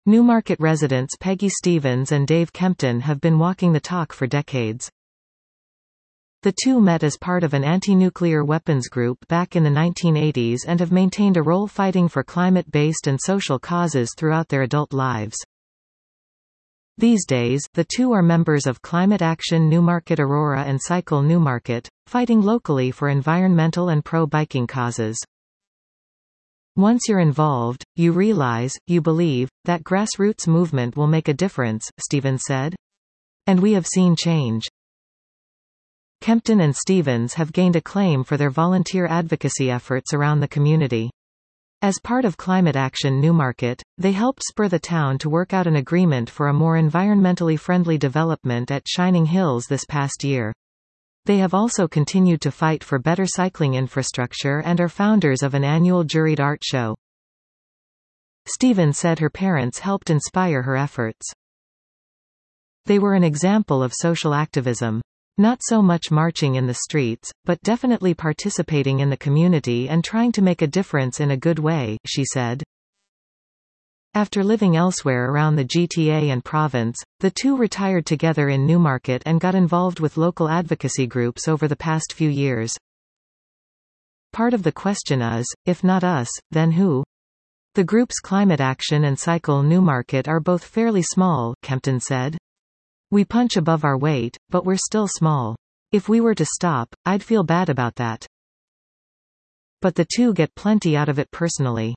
Newmarket residents Peggy Stevens and Dave Kempton have been walking the talk for decades. The two met as part of an anti-nuclear weapons group back in the 1980s and have maintained a role fighting for climate-based and social causes throughout their adult lives. These days, the two are members of Climate Action Newmarket Aurora and Cycle Newmarket, fighting locally for environmental and pro-biking causes. Once you're involved, you realize, you believe, that grassroots movement will make a difference, Stevens said. And we have seen change. Kempton and Stevens have gained acclaim for their volunteer advocacy efforts around the community. As part of Climate Action Newmarket, they helped spur the town to work out an agreement for a more environmentally friendly development at Shining Hills this past year. They have also continued to fight for better cycling infrastructure and are founders of an annual juried art show. Stevens said her parents helped inspire her efforts. They were an example of social activism. Not so much marching in the streets, but definitely participating in the community and trying to make a difference in a good way, she said. After living elsewhere around the GTA and province, the two retired together in Newmarket and got involved with local advocacy groups over the past few years. Part of the question is, if not us, then who? The groups Climate Action and Cycle Newmarket are both fairly small, Kempton said. We punch above our weight, but we're still small. If we were to stop, I'd feel bad about that. But the two get plenty out of it personally.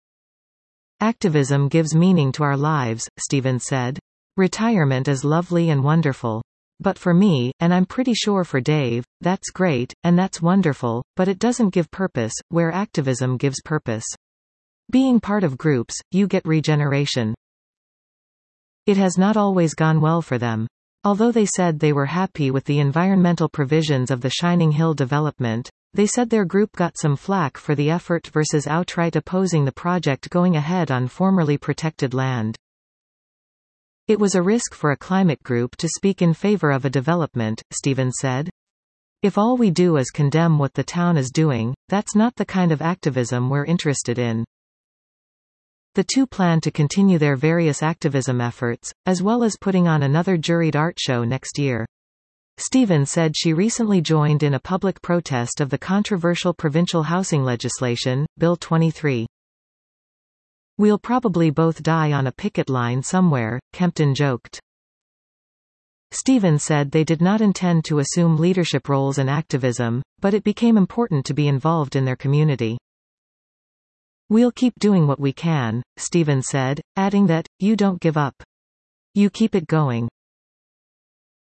Activism gives meaning to our lives, Stevens said. Retirement is lovely and wonderful. But for me, and I'm pretty sure for Dave, that's great, and that's wonderful, but it doesn't give purpose, where activism gives purpose. Being part of groups, you get regeneration. It has not always gone well for them. Although they said they were happy with the environmental provisions of the Shining Hill development, they said their group got some flack for the effort versus outright opposing the project going ahead on formerly protected land. It was a risk for a climate group to speak in favor of a development, Stevens said. If all we do is condemn what the town is doing, that's not the kind of activism we're interested in. The two plan to continue their various activism efforts, as well as putting on another juried art show next year. Stevens said she recently joined in a public protest of the controversial provincial housing legislation, Bill 23. We'll probably both die on a picket line somewhere, Kempton joked. Stevens said they did not intend to assume leadership roles in activism, but it became important to be involved in their community. We'll keep doing what we can, Stevens said, adding that, you don't give up. You keep it going.